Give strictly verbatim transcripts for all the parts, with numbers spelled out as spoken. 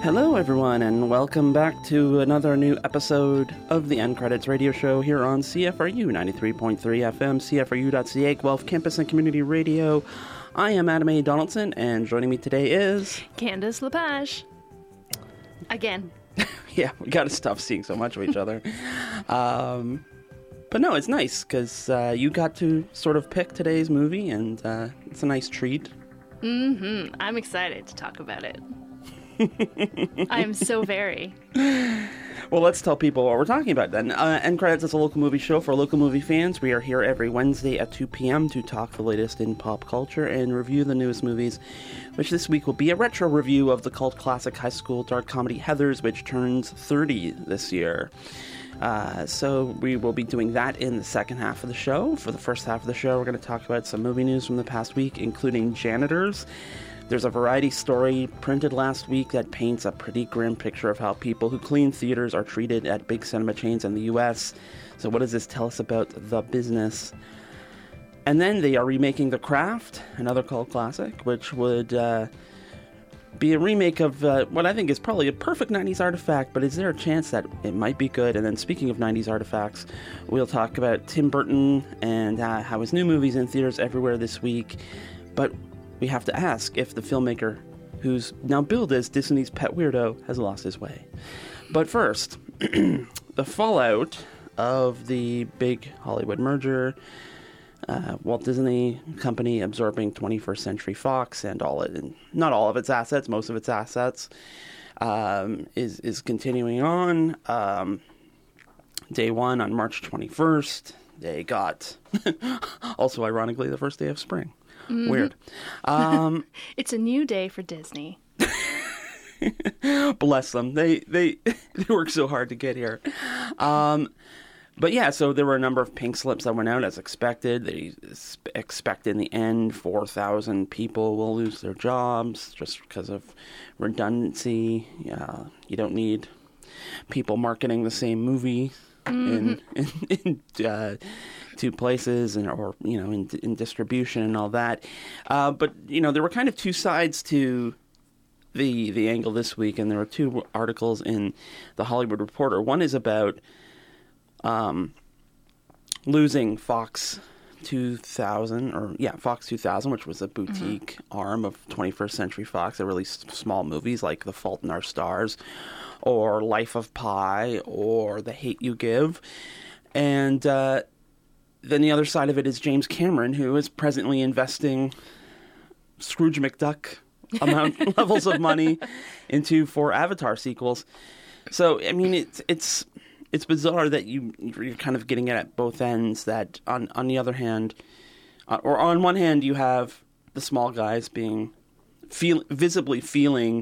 Hello, everyone, and welcome back to another new episode of the End Credits Radio Show here on C F R U ninety-three point three F M, C F R U dot C A, Guelph Campus and Community Radio. I am Adam A. Donaldson, and joining me today is... Candace Lepage. Again. Yeah, we gotta stop seeing so much of each other. um, but no, it's nice, because uh, you got to sort of pick today's movie, and uh, it's a nice treat. Mm-hmm. I'm excited to talk about it. I am so very. Well, let's tell people what we're talking about then. Uh, End Credits is a local movie show for local movie fans. We are here every Wednesday at two p.m. to talk the latest in pop culture and review the newest movies, which this week will be a retro review of the cult classic high school dark comedy Heathers, which turns thirty this year. Uh, so we will be doing that in the second half of the show. For the first half of the show, we're going to talk about some movie news from the past week, including Janitors. There's a Variety story printed last week that paints a pretty grim picture of how people who clean theaters are treated at big cinema chains in the U S. So what does this tell us about the business? And then they are remaking The Craft, another cult classic, which would uh, be a remake of uh, what I think is probably a perfect nineties artifact, but is there a chance that it might be good? And then speaking of nineties artifacts, we'll talk about Tim Burton and uh, how his new movie's in theaters everywhere this week. But we have to ask if the filmmaker, who's now billed as Disney's pet weirdo, has lost his way. But first, the fallout of the big Hollywood merger, uh, Walt Disney Company absorbing twenty-first Century Fox and all it, and not all of its assets, most of its assets, um, is is continuing on. Um, day one on March twenty-first, they got, also ironically, the first day of spring. Mm-hmm. Weird. Um, it's a new day for Disney. Bless them. They they they work so hard to get here. Um, but yeah, so there were a number of pink slips that went out as expected. They expect in the end four thousand people will lose their jobs just because of redundancy. Yeah, you don't need people marketing the same movie mm-hmm. in in, in uh, two places, and or you know in, in distribution and all that. Uh, but you know there were kind of two sides to the the angle this week, and there were two articles in the Hollywood Reporter. One is about um, losing Fox two thousand, or yeah, Fox two thousand, which was a boutique mm-hmm. arm of twenty-first Century Fox that released small movies like The Fault in Our Stars, or Life of Pi, or The Hate U Give, and uh, then the other side of it is James Cameron, who is presently investing Scrooge McDuck amount levels of money into four Avatar sequels. So, I mean, it's it's it's bizarre that you you're kind of getting it at both ends. That on on the other hand, uh, or on one hand, you have the small guys being feel visibly feeling,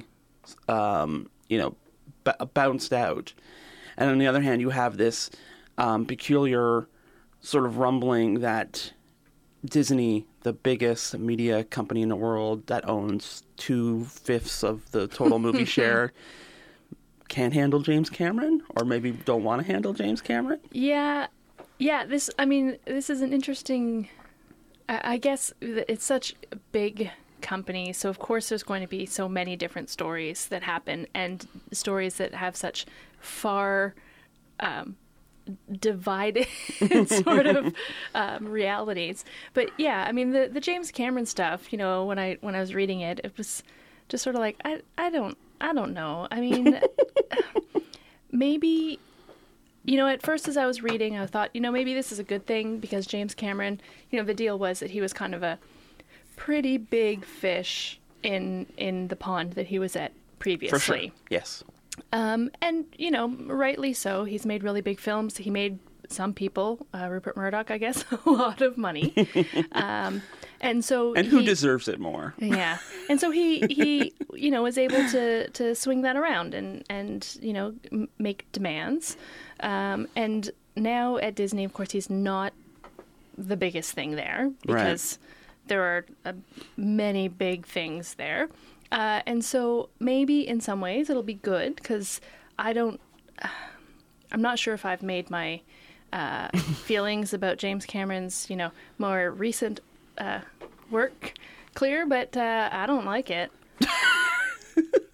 um, you know, b- bounced out, and on the other hand, you have this um, peculiar sort of rumbling that Disney, the biggest media company in the world that owns two-fifths of the total movie share, can't handle James Cameron, or maybe don't want to handle James Cameron? Yeah. Yeah, this, I mean, this is an interesting, I, I guess it's such a big company, so of course there's going to be so many different stories that happen, and stories that have such far um divided sort of um, realities. But yeah, I mean the the James Cameron stuff, you know, when I when I was reading it, it was just sort of like I I don't I don't know. I mean maybe, you know, at first as I was reading, I thought, you know, maybe this is a good thing because James Cameron, you know, the deal was that he was kind of a pretty big fish in in the pond that he was at previously. For sure. Yes. Um, and, you know, rightly so. He's made really big films. He made some people, uh, Rupert Murdoch, I guess, a lot of money. Um, and so And who he, deserves it more? Yeah. And so he, he you know, was able to, to swing that around and, and you know, m- make demands. Um, and now at Disney, of course, he's not the biggest thing there because right. there are uh, many big things there. Uh, and so maybe in some ways it'll be good because I don't, uh, I'm not sure if I've made my uh, feelings about James Cameron's, you know, more recent uh, work clear, but uh, I don't like it.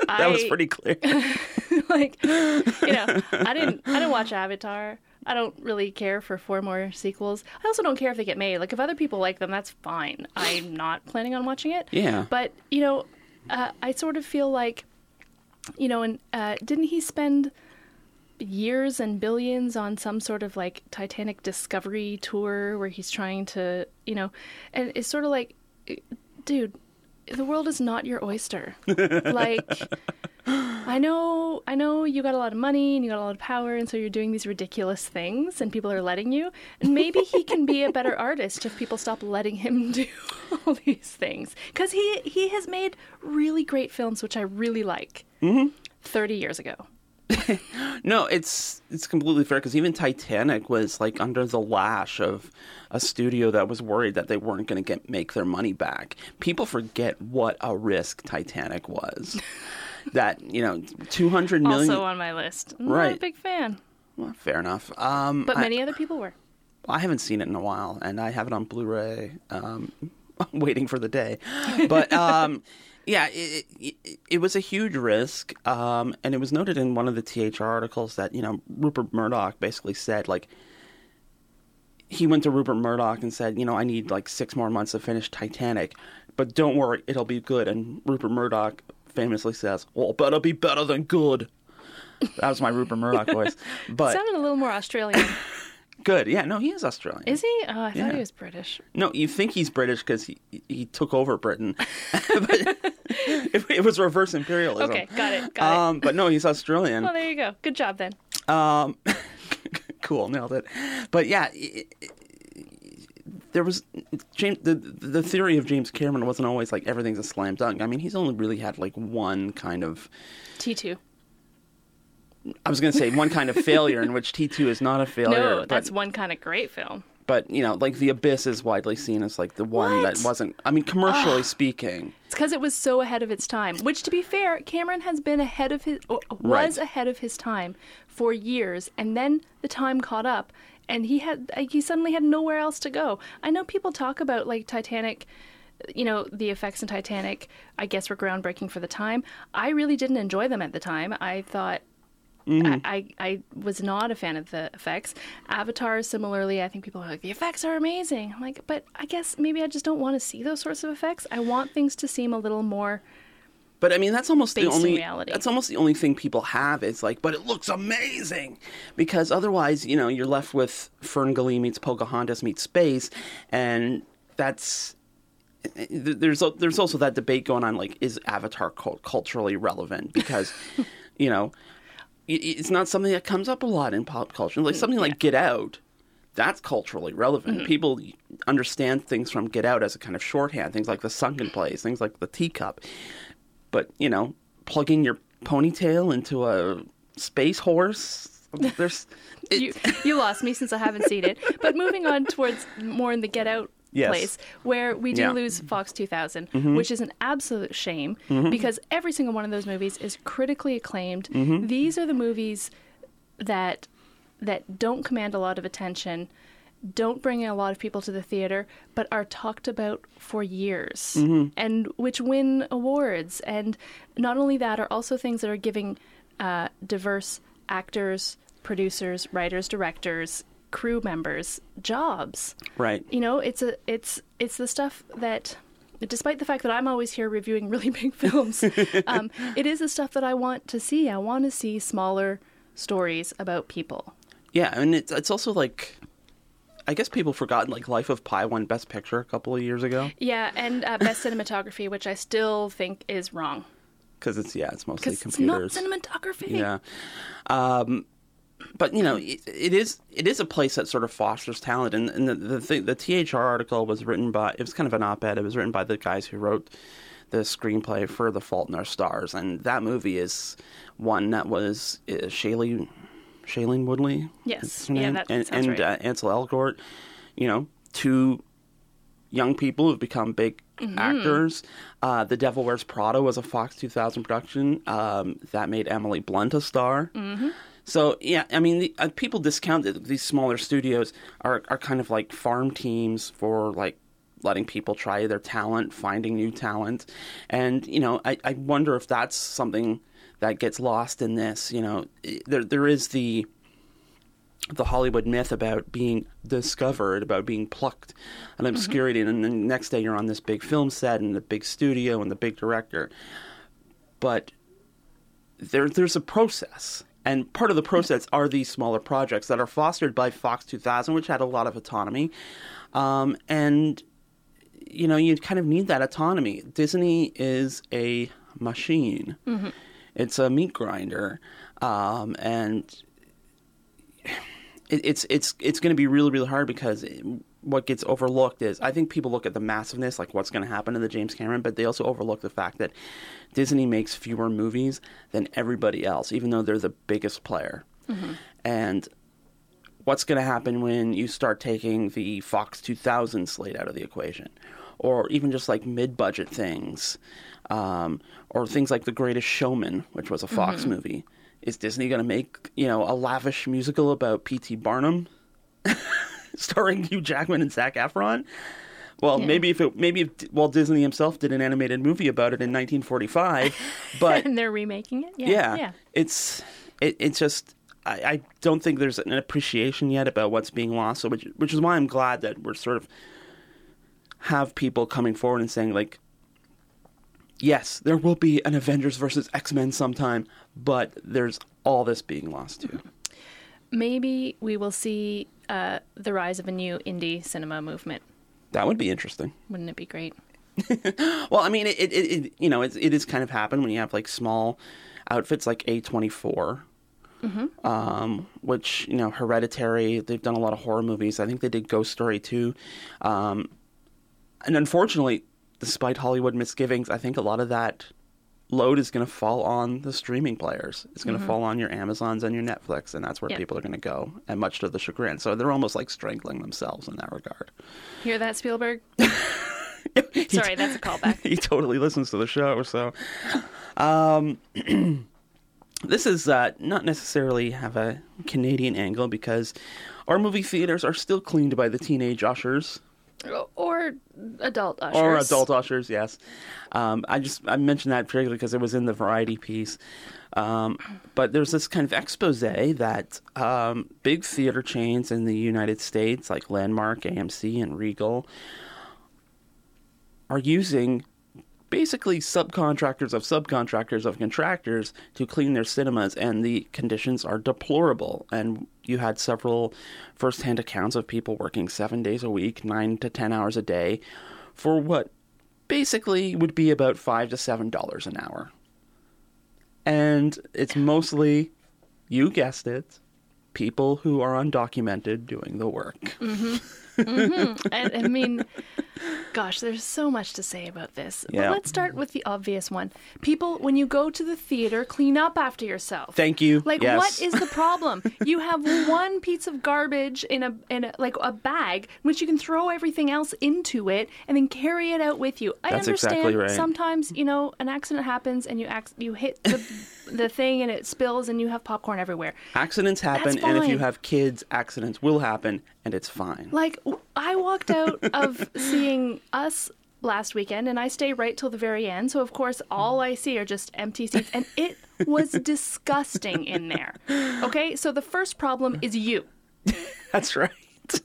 That was pretty clear. Like, you know, I didn't I didn't watch Avatar. I don't really care for four more sequels. I also don't care if they get made. Like, if other people like them, that's fine. I'm not planning on watching it. Yeah. But, you know, uh, I sort of feel like, you know, and uh, didn't he spend years and billions on some sort of, like, Titanic discovery tour where he's trying to, you know, and it's sort of like, dude, the world is not your oyster. Like... I know, I know you got a lot of money and you got a lot of power, and so you're doing these ridiculous things and people are letting you. And maybe he can be a better artist if people stop letting him do all these things. Because he, he has made really great films, which I really like, mm-hmm. thirty years ago. No, it's it's completely fair, because even Titanic was like under the lash of a studio that was worried that they weren't going to get make their money back. People forget what a risk Titanic was. That, you know, two hundred million... Also on my list. I'm right. not a big fan. Well, fair enough. Um, but many I, other people were. I haven't seen it in a while, and I have it on Blu-ray, um, waiting for the day. But, um, yeah, it, it, it was a huge risk, um, and it was noted in one of the T H R articles that, you know, Rupert Murdoch basically said, like, he went to Rupert Murdoch and said, you know, I need, like, six more months to finish Titanic, but don't worry, it'll be good. And Rupert Murdoch famously says, well, better be better than good. That was my Rupert Murdoch voice. But sounded a little more Australian. Good. Yeah, no, he is Australian. Is he? Oh, I thought yeah. he was British. No, you think he's British because he, he took over Britain. But it, it was reverse imperialism. Okay, got it, got um, it. But no, he's Australian. Well, there you go. Good job, then. Um, cool, nailed it. But yeah, it, it, there was James. The the theory of James Cameron wasn't always like everything's a slam dunk. I mean, he's only really had like one kind of T two. I was going to say one kind of failure, in which T two is not a failure. No, but, that's one kind of great film. But you know, like The Abyss is widely seen as like the one What? that wasn't. I mean, commercially Ugh. speaking, it's because it was so ahead of its time. Which, to be fair, Cameron has been ahead of his was Right. ahead of his time for years, and then the time caught up. And he had like, he suddenly had nowhere else to go. I know people talk about like Titanic, you know, the effects in Titanic, I guess, were groundbreaking for the time. I really didn't enjoy them at the time. I thought mm-hmm. I, I I was not a fan of the effects. Avatar, similarly, I think people are like, the effects are amazing. I'm like, but I guess maybe I just don't want to see those sorts of effects. I want things to seem a little more. But I mean, that's almost the based in only reality. that's almost the only thing people have. It's like, but it looks amazing, because otherwise, you know, you're left with Ferngully meets Pocahontas meets space, and that's there's there's also that debate going on, like, is Avatar culturally relevant? Because you know, it, it's not something that comes up a lot in pop culture. Like something yeah. like Get Out, that's culturally relevant. Mm-hmm. People understand things from Get Out as a kind of shorthand. Things like the sunken place, things like the teacup. But, you know, plugging your ponytail into a space horse, there's... It... you, you lost me since I haven't seen it. But moving on towards more in the Get Out yes. place, where we do yeah. lose Fox two thousand, mm-hmm. which is an absolute shame, mm-hmm. because every single one of those movies is critically acclaimed. Mm-hmm. These are the movies that that don't command a lot of attention, don't bring in a lot of people to the theater, but are talked about for years, mm-hmm. and which win awards. And not only that, are also things that are giving uh, diverse actors, producers, writers, directors, crew members jobs. Right. You know, it's a it's it's the stuff that, despite the fact that I'm always here reviewing really big films, um, it is the stuff that I want to see. I want to see smaller stories about people. Yeah, and it's it's also like, I guess people forgot, like, Life of Pi won Best Picture a couple of years ago. Yeah, and uh, Best Cinematography, which I still think is wrong. Because it's, yeah, it's mostly Because it's computers. not cinematography. Yeah. Um, but, you know, it, it is it is a place that sort of fosters talent. And, and the the, thing, the T H R article was written by, it was kind of an op-ed, it was written by the guys who wrote the screenplay for The Fault in Our Stars. And that movie is one that was uh, Shailene... Shailene Woodley, yes, her yeah, name? that and, sounds and right. uh, Ansel Elgort, you know, two young people who've become big mm-hmm. actors. Uh, The Devil Wears Prada was a Fox two thousand production um, that made Emily Blunt a star. Mm-hmm. So yeah, I mean, the, uh, people discount that these smaller studios are are kind of like farm teams for like letting people try their talent, finding new talent. And, you know, I, I wonder if that's something that gets lost in this. You know, there there is the the Hollywood myth about being discovered, about being plucked and obscurity, mm-hmm. and then the next day you're on this big film set and the big studio and the big director. But there there's a process. And part of the process are these smaller projects that are fostered by Fox two thousand, which had a lot of autonomy. Um, and, you know, you kind of need that autonomy. Disney is a machine. Mm-hmm. It's a meat grinder. Um, and it, it's it's it's going to be really, really hard because it, what gets overlooked is, I think people look at the massiveness, like what's going to happen to the James Cameron, but they also overlook the fact that Disney makes fewer movies than everybody else, even though they're the biggest player. Mm-hmm. And what's going to happen when you start taking the Fox two thousand slate out of the equation? Or even just like mid-budget things, um, or things like The Greatest Showman, which was a Fox mm-hmm. movie. Is Disney going to make, you know, a lavish musical about P T Barnum? Starring Hugh Jackman and Zac Efron. Well, yeah. maybe if it, maybe if Walt Disney himself did an animated movie about it in nineteen forty-five, but and they're remaking it. Yeah, yeah, yeah. it's it, it's just I, I don't think there's an appreciation yet about what's being lost. So, which which is why I'm glad that we're sort of have people coming forward and saying like, yes, there will be an Avengers versus X-Men sometime, but there's all this being lost too. Maybe we will see uh, the rise of a new indie cinema movement. That would be interesting. Wouldn't it be great? Well, I mean, it, it, it you know, it, it has kind of happened when you have like small outfits like A twenty-four, mm-hmm. um, which, you know, Hereditary, they've done a lot of horror movies. I think they did Ghost Story too. Um, and unfortunately, despite Hollywood misgivings, I think a lot of that load is going to fall on the streaming players. It's going to mm-hmm. fall on your Amazons and your Netflix, and that's where yep. people are going to go, and much to the chagrin. So they're almost like strangling themselves in that regard. Hear that, Spielberg? he, Sorry, that's a callback. He totally listens to the show. So um, this is uh, not necessarily have a Canadian angle because our movie theaters are still cleaned by the teenage ushers. Or adult ushers. Or adult ushers, yes. Um, I just I mentioned that particularly because it was in the Variety piece. Um, but there's this kind of expose that um, big theater chains in the United States, like Landmark, A M C, and Regal, are using basically subcontractors of subcontractors of contractors to clean their cinemas, and the conditions are deplorable. And you had several first-hand accounts of people working seven days a week, nine to ten hours a day, for what basically would be about five to seven dollars an hour. And it's mostly, you guessed it, people who are undocumented doing the work. Mm-hmm. Mm-hmm. I, I mean, gosh, there's so much to say about this. Yeah. But let's start with the obvious one. People, when you go to the theater, clean up after yourself. Thank you. Like, yes. What is the problem? You have one piece of garbage in a in a, like a bag, which you can throw everything else into it and then carry it out with you. I That's understand exactly right. Sometimes, you know, an accident happens and you ac- you hit the the thing and it spills and you have popcorn everywhere. Accidents happen, and if you have kids, accidents will happen, and it's fine. Like, I walked out of seeing Us last weekend, and I stay right till the very end. So, of course, all I see are just empty seats, and it was disgusting in there. Okay? So the first problem is you. That's right.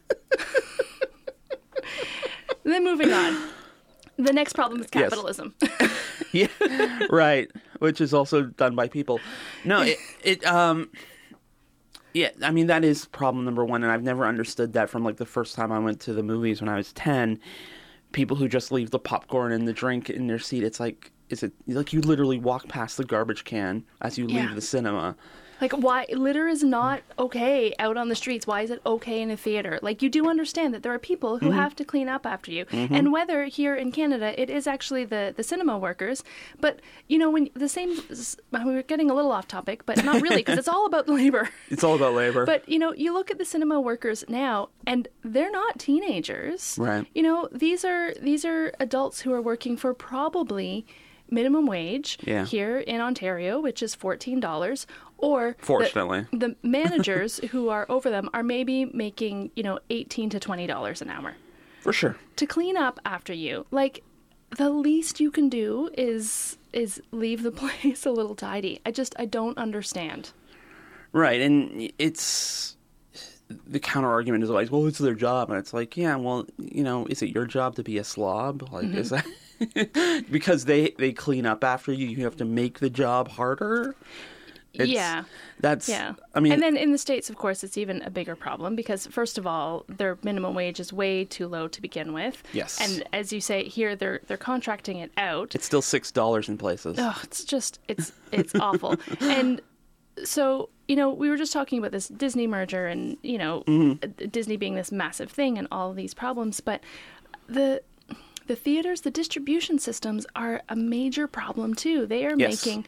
Then moving on. The next problem is capitalism. Yes. Yeah, right. Which is also done by people. No, it, it, um... Yeah, I mean, that is problem number one, and I've never understood that from, like, the first time I went to the movies when I was ten. People who just leave the popcorn and the drink in their seat, it's like, is it, like, you literally walk past the garbage can as you yeah. leave the cinema. Like, why, litter is not okay out on the streets. Why is it okay in a theater? Like, you do understand that there are people who mm-hmm. have to clean up after you. Mm-hmm. And whether here in Canada, it is actually the, the cinema workers. But, you know, when the same, we were getting a little off topic, but not really, because it's all about labor. It's all about labor. But, you know, you look at the cinema workers now, and they're not teenagers. Right. You know, these are these are adults who are working for probably minimum wage yeah. here in Ontario, which is fourteen dollars. Or fortunately, the, the managers who are over them are maybe making, you know, eighteen to twenty dollars an hour. For sure. to clean up after you. Like, the least you can do is is leave the place a little tidy. I just, I don't understand. Right, and it's... The counter argument is always, well, it's their job. And it's like, yeah, well, you know, is it your job to be a slob? Like, mm-hmm. is that... because they, they clean up after you, you have to make the job harder? It's, yeah. That's, yeah. I mean... And then in the States, of course, it's even a bigger problem because, first of all, their minimum wage is way too low to begin with. Yes. And as you say, here, they're they're contracting it out. It's still six dollars in places. Oh, it's just, it's it's awful. And so, you know, we were just talking about this Disney merger and, you know, mm-hmm. Disney being this massive thing and all of these problems, but the... The theaters, the distribution systems are a major problem too. They are yes. making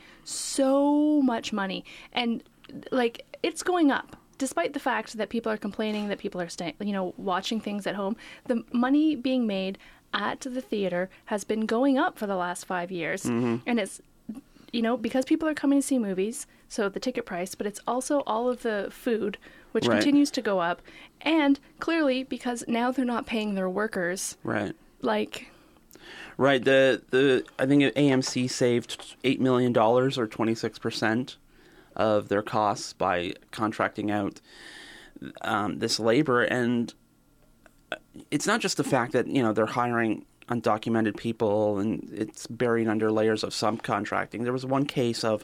so much money, and like it's going up, despite the fact that people are complaining that people are staying, you know, watching things at home. The money being made at the theater has been going up for the last five years, mm-hmm. and it's, you know, because people are coming to see movies, so the ticket price, but it's also all of the food, which right. continues to go up, and clearly because now they're not paying their workers. Right. Like, right. The the I think A M C saved eight million dollars or twenty six percent of their costs by contracting out um, this labor, and it's not just the fact that you know they're hiring undocumented people and it's buried under layers of subcontracting. There was one case of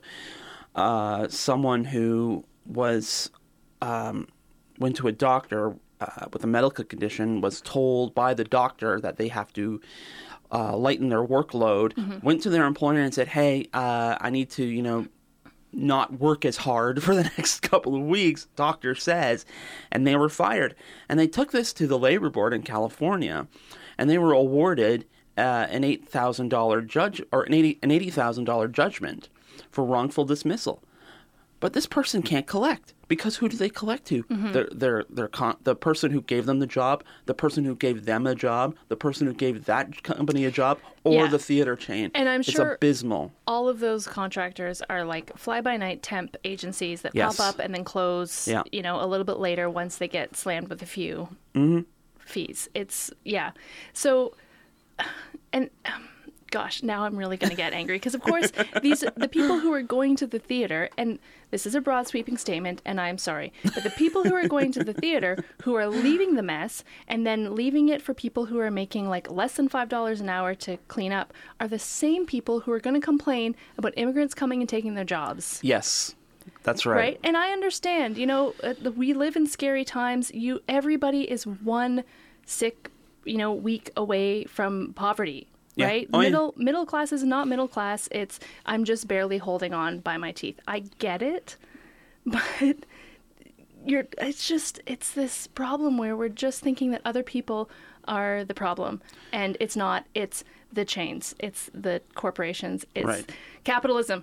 uh, someone who was um, went to a doctor. Uh, with a medical condition, was told by the doctor that they have to uh, lighten their workload, mm-hmm. went to their employer and said, hey, uh, I need to, you know, not work as hard for the next couple of weeks, doctor says, and they were fired. And they took this to the labor board in California, and they were awarded uh, an eight thousand dollars judge or an eighty an eighty thousand dollars judgment for wrongful dismissal. But this person can't collect because who do they collect to? Mm-hmm. They're, they're, they're con- the person who gave them the job, the person who gave them a job, the person who gave that company a job, or yeah. the theater chain. And I'm it's sure abysmal. All of those contractors are like fly-by-night temp agencies that yes. pop up and then close, yeah. you know, a little bit later once they get slammed with a few mm-hmm. fees. It's, yeah. So, and... Um, Gosh, now I'm really going to get angry because, of course, these the people who are going to the theater, and this is a broad sweeping statement, and I'm sorry, but the people who are going to the theater who are leaving the mess and then leaving it for people who are making like less than five dollars an hour to clean up are the same people who are going to complain about immigrants coming and taking their jobs. Yes, that's right. Right, and I understand. You know, uh, we live in scary times. You, everybody is one sick, you know, week away from poverty. Yeah. Right? Oh, middle yeah. middle class is not middle class. It's I'm just barely holding on by my teeth. I get it, but you're it's just it's this problem where we're just thinking that other people are the problem, and it's not. It's the chains. It's the corporations. It's right. capitalism.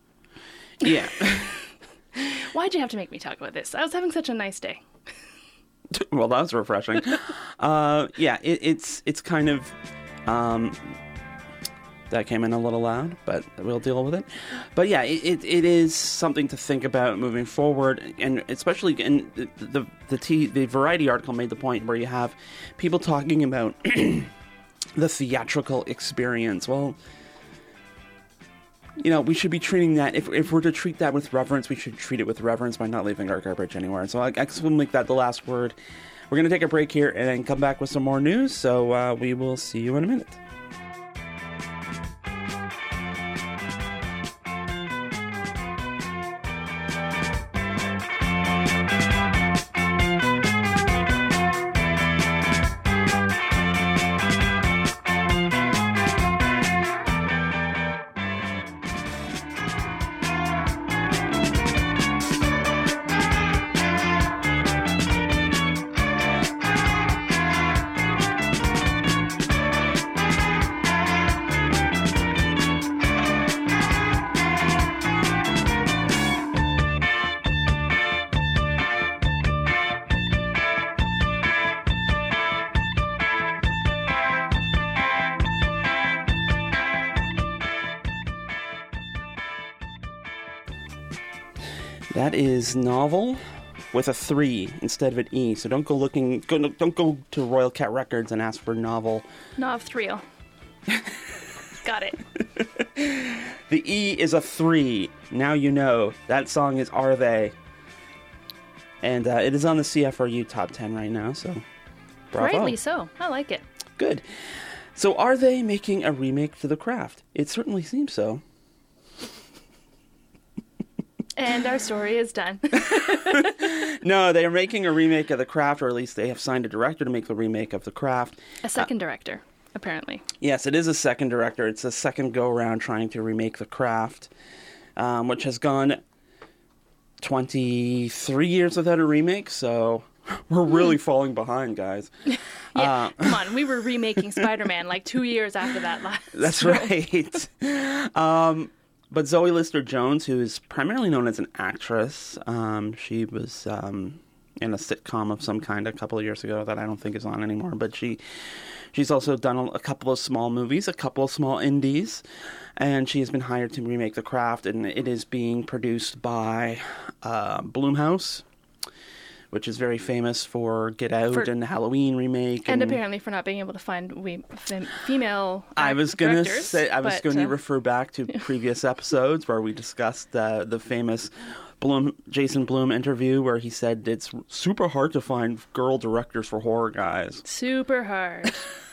Yeah. Why'd you have to make me talk about this? I was having such a nice day. Well, that was refreshing. uh, yeah, it, it's it's kind of. Um, that came in a little loud, but we'll deal with it. But yeah, it, it, it is something to think about moving forward, and especially in the the the, T, the Variety article made the point where you have people talking about the theatrical experience. Well, you know, we should be treating that, if if we're to treat that with reverence, we should treat it with reverence by not leaving our garbage anywhere. So I, I guess we'll make that the last word. We're going to take a break here and then come back with some more news, so uh, we will see you in a minute. That is Novel with a three instead of an E. So don't go looking, go, don't go to Royal Cat Records and ask for novel. Nov Thrill. Got it. The E is a three. Now you know. That song is Are They? And uh, it is on the C F R U top ten right now, so bravo. Rightly so. I like it. Good. So are they making a remake to The Craft? It certainly seems so. And our story is done. No, they are making a remake of The Craft, or at least they have signed a director to make the remake of The Craft. A second uh, director, apparently. Yes, it is a second director. It's a second go-around trying to remake The Craft, um, which has gone twenty-three years without a remake, so we're really falling behind, guys. Yeah, uh, come on. We were remaking Spider-Man like two years after that last. That's right. um... But Zoe Lister-Jones, who is primarily known as an actress, um, she was um, in a sitcom of some kind a couple of years ago that I don't think is on anymore. But she, she's also done a, a couple of small movies, a couple of small indies, and she has been hired to remake The Craft, and it is being produced by uh, Blumhouse, which is very famous for Get Out for, and the Halloween remake, and, and apparently for not being able to find we, fem, female. I was going to say I was but, going to uh, refer back to previous episodes where we discussed uh, the famous Bloom Jason Blum interview where he said it's super hard to find girl directors for horror guys. Super hard.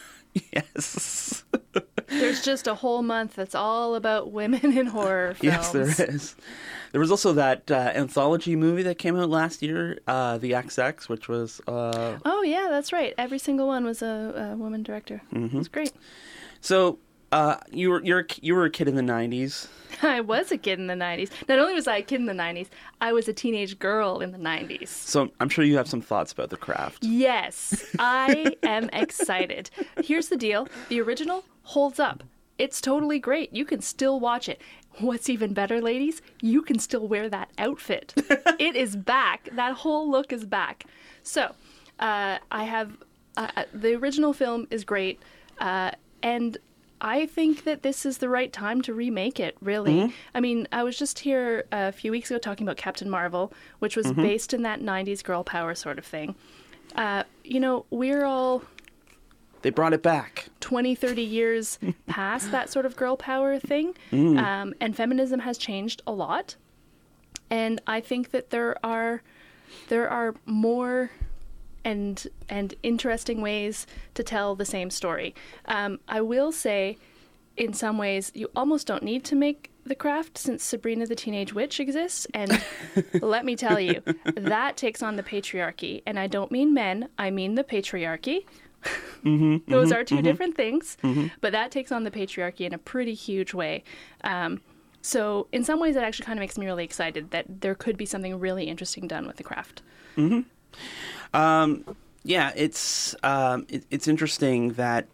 Yes. There's just a whole month that's all about women in horror films. Yes, there is. There was also that uh, anthology movie that came out last year, uh, The X X, which was... Uh... Oh, yeah, that's right. Every single one was a, a woman director. Mm-hmm. It was great. So, uh, you were you're, you were a kid in the nineties. I was a kid in the nineties. Not only was I a kid in the nineties, I was a teenage girl in the nineties. So I'm sure you have some thoughts about The Craft. Yes, I am excited. Here's the deal. The original holds up. It's totally great. You can still watch it. What's even better, ladies? You can still wear that outfit. It is back. That whole look is back. So, uh, I have... Uh, the original film is great, uh, and I think that this is the right time to remake it, really. Mm-hmm. I mean, I was just here a few weeks ago talking about Captain Marvel, which was mm-hmm. based in that nineties girl power sort of thing. Uh, you know, we're all... They brought it back. twenty, thirty years past that sort of girl power thing. Mm. Um, and feminism has changed a lot. And I think that there are there are more and and interesting ways to tell the same story. Um, I will say, in some ways, you almost don't need to make The Craft since Sabrina the Teenage Witch exists. And let me tell you, that takes on the patriarchy. And I don't mean men, I mean the patriarchy. Mm-hmm, Those mm-hmm, are two mm-hmm, different things, mm-hmm. but that takes on the patriarchy in a pretty huge way. Um, so in some ways, it actually kind of makes me really excited that there could be something really interesting done with The Craft. Mm-hmm. Um, yeah, it's um, it, it's interesting that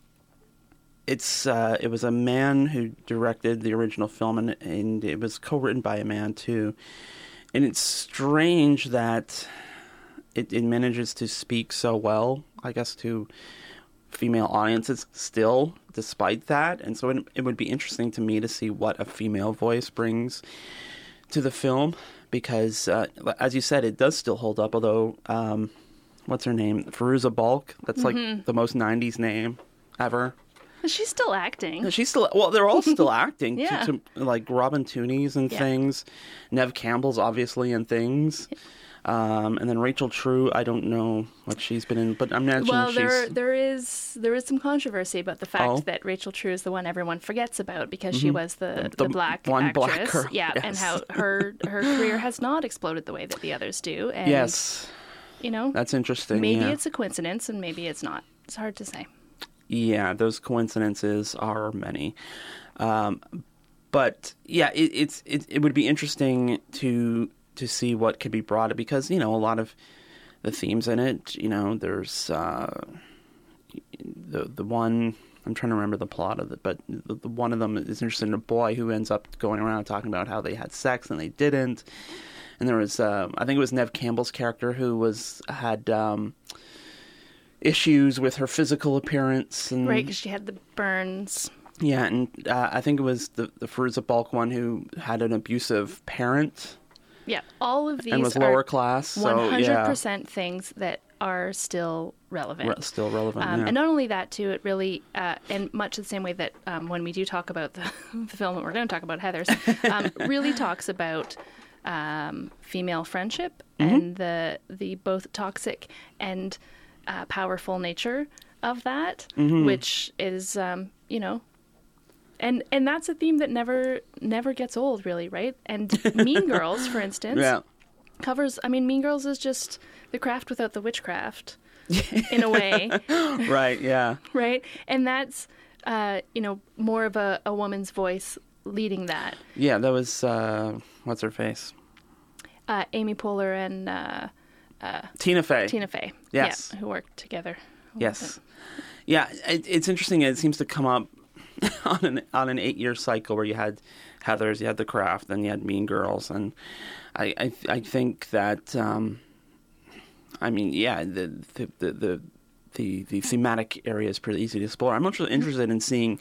it's uh, it was a man who directed the original film, and, and it was co-written by a man too. And it's strange that it, it manages to speak so well, I guess, to female audiences still, despite that. And so it, it would be interesting to me to see what a female voice brings to the film, because, uh, as you said, it does still hold up, although, um, what's her name? Fairuza Balk. That's mm-hmm. like the most nineties name ever. She's still acting. She's still, well, they're all still acting. Yeah. to, to, like Robin Tooney's and yeah. things. Nev Campbell's obviously in things. Um, and then Rachel True, I don't know what she's been in, but I'm imagining well, she's... there there is there is some controversy about the fact oh. that Rachel True is the one everyone forgets about because mm-hmm. she was the, the, the black one actress. Black girl. Yeah, yes. and how her her career has not exploded the way that the others do. And, yes. You know, that's interesting. Maybe yeah. it's a coincidence and maybe it's not. It's hard to say. Yeah, those coincidences are many. Um, but yeah, it, it's it, it would be interesting to to see what could be brought, because, you know, a lot of the themes in it, you know, there's uh, the the one, I'm trying to remember the plot of it, but the, the one of them is interested in a boy who ends up going around talking about how they had sex and they didn't. And there was, uh, I think it was Nev Campbell's character who was had um, issues with her physical appearance. And, right, because she had the burns. Yeah, and uh, I think it was the, the Fairuza Balk one who had an abusive parent. Yeah, all of these and was are lower class. So one hundred yeah, percent things that are still relevant. Re- still relevant. Um, yeah. And not only that, too, it really, uh, and much the same way that um, when we do talk about the, the film that we're going to talk about, Heathers, um, really talks about um, female friendship Mm-hmm. and the the both toxic and uh, powerful nature of that, Mm-hmm. which is, um, you know, and and that's a theme that never never gets old, really, right? And Mean Girls, for instance, yeah. covers. I mean, Mean Girls is just the craft without the witchcraft, in a way. Right. Yeah. Right? And that's, uh, you know, more of a, a woman's voice leading that. Yeah. That was uh, what's her face? Uh, Amy Poehler and uh, Tina Fey. Tina Fey. Yes. Yeah, who worked together. Who Yes. wasn't? Yeah. It, it's interesting. It seems to come up on an on an eight year cycle where you had Heathers, you had The Craft, then you had Mean Girls, and I I, I think that um, I mean yeah the the the. the The, the thematic area is pretty easy to explore. I'm actually interested in seeing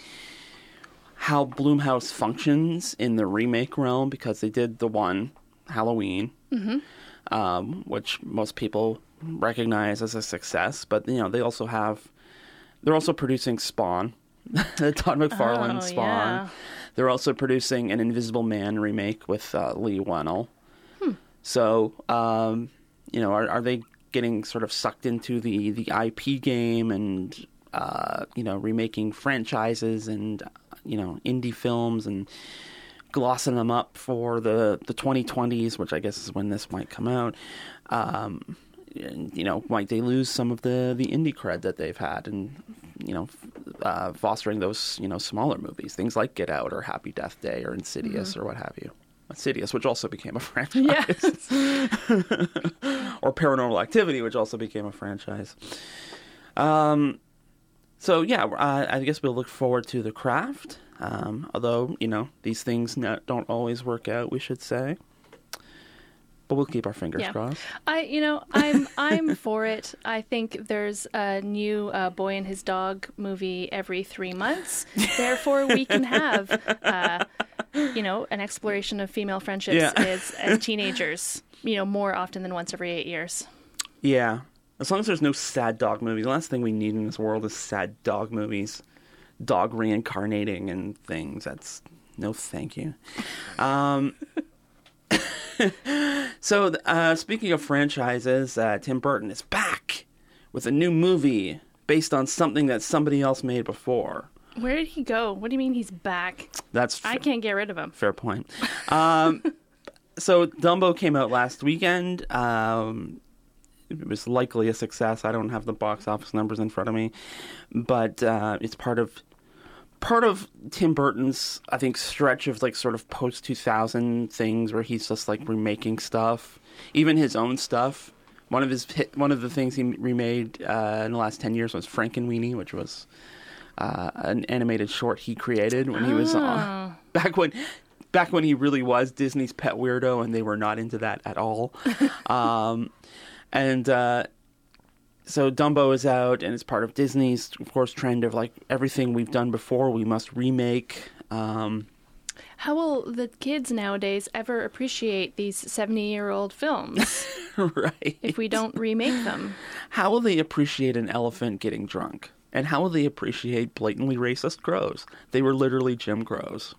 how Blumhouse functions in the remake realm, because they did the one, Halloween, mm-hmm. um, which most people recognize as a success. But, you know, they also have... They're also producing Spawn, the Todd McFarlane Oh, Spawn. yeah. They're also producing an Invisible Man remake with uh, Lee Whannell. Hmm. So, um, you know, are, are they... getting sort of sucked into the, the I P game and, uh, you know, remaking franchises and, you know, indie films and glossing them up for the, the twenty twenties, which I guess is when this might come out. Um, and, you know, might they lose some of the, the indie cred that they've had and, you know, uh, fostering those, you know, smaller movies, things like Get Out or Happy Death Day or Insidious mm-hmm. or what have you. Insidious, which also became a franchise. Yes. Or Paranormal Activity, which also became a franchise. Um, so, yeah, uh, I guess we'll look forward to The Craft. Um, although, you know, these things not, don't always work out, we should say. But we'll keep our fingers Yeah. crossed. I, you know, I'm I'm for it. I think there's a new uh, Boy and His Dog movie every three months. Therefore, we can have, uh, you know, an exploration of female friendships Yeah. as as teenagers. You know, more often than once every eight years. Yeah. As long as there's no sad dog movies. The last thing we need in this world is sad dog movies. Dog reincarnating and things. That's no thank you. Um... So, uh, speaking of franchises, uh, Tim Burton is back with a new movie based on something that somebody else made before. Where did he go? What do you mean he's back? That's I can't get rid of him. fair point. Um, so, Dumbo came out last weekend. Um, it was likely a success. I don't have the box office numbers in front of me, but uh, it's part of part of Tim Burton's, I think, stretch of like sort of post two thousand things where he's just like remaking stuff, even his own stuff. One of his hit, one of the things he remade uh, in the last ten years was Frankenweenie, which was uh, an animated short he created when he was uh, back when back when he really was Disney's pet weirdo, and they were not into that at all. um, and uh, So Dumbo is out, and it's part of Disney's, of course, trend of like everything we've done before, we must remake. Um, How will the kids nowadays ever appreciate these seventy-year-old films right. if we don't remake them? How will they appreciate an elephant getting drunk? And how will they appreciate blatantly racist crows? They were literally Jim Crows.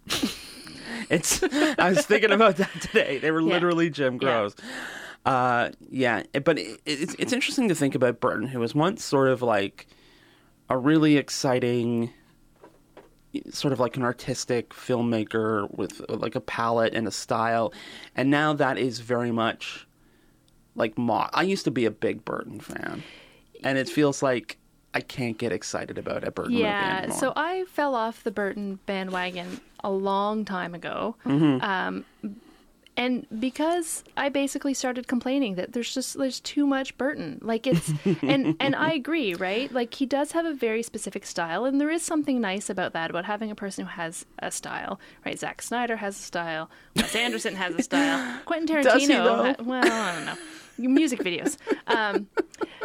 It's. I was thinking about that today. They were Yeah. literally Jim Yeah. Crows. Uh, yeah, but it, it's it's interesting to think about Burton, who was once sort of like a really exciting, sort of like an artistic filmmaker with like a palette and a style, and now that is very much like mock. I used to be a big Burton fan, and it feels like I can't get excited about a Burton movie Yeah, anymore. so I fell off the Burton bandwagon a long time ago. Mm-hmm. Um, and because I basically started complaining that there's just there's too much Burton. Like it's and and I agree, right? Like he does have a very specific style, and there is something nice about that, about having a person who has a style, right? Zack Snyder has a style, Wes Anderson has a style, Quentin Does he, Tarantino though? ha- well, I don't know. Music videos. Um